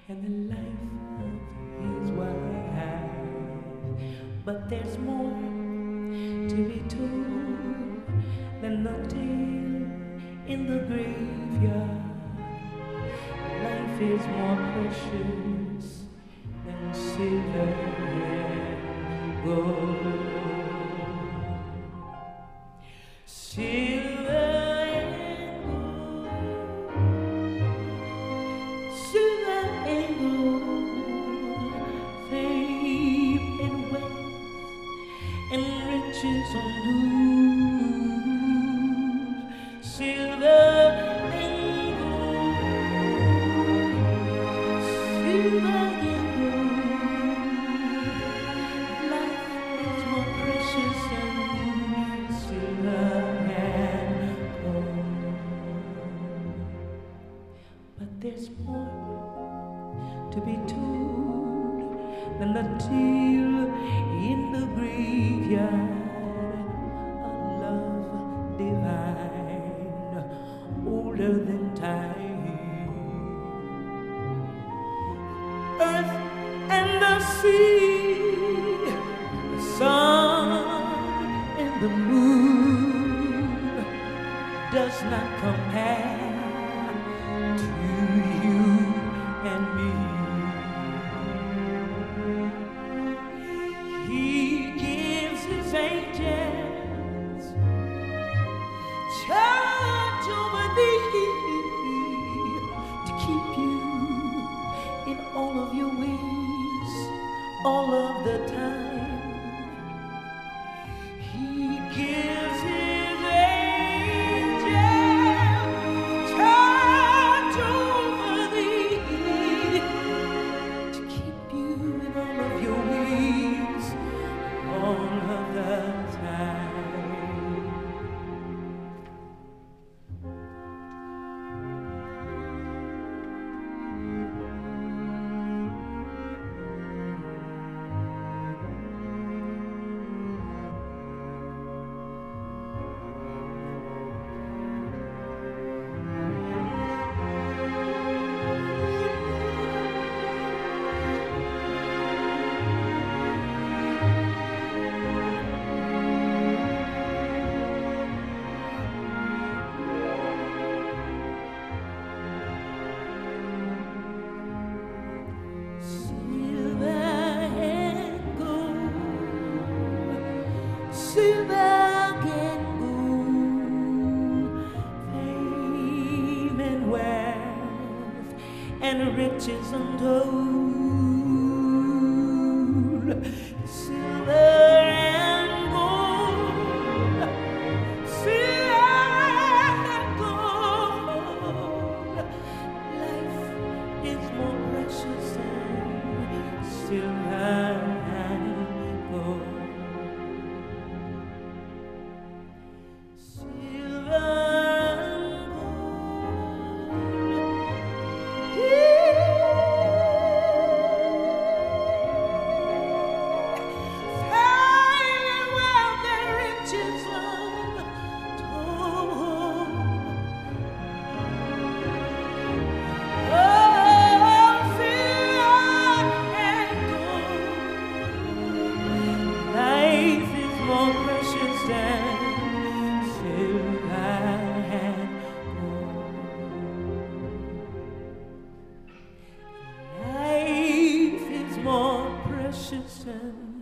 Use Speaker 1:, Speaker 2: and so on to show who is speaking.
Speaker 1: and the life is wide. But there's more to be told than the tale in the graveyard. Life is more precious than silver and gold. Silver and gold, silver and gold, fame and wealth and riches on lose. Silver and gold, silver and gold, life is more precious than silver and gold. But there's more to be told than the tale in the graveyard. A love divine, older than time. Earth and the sea, the sun and the moon does not compare to you and me. He gives his angels charge over thee to keep you in all of your ways, all of the time. He gives his angels charge over thee to keep you in all of your ways, all of the time. Silver and gold, fame and wealth and riches untold. Silver and gold, silver and gold. Life is more precious than silver and gold. Precious and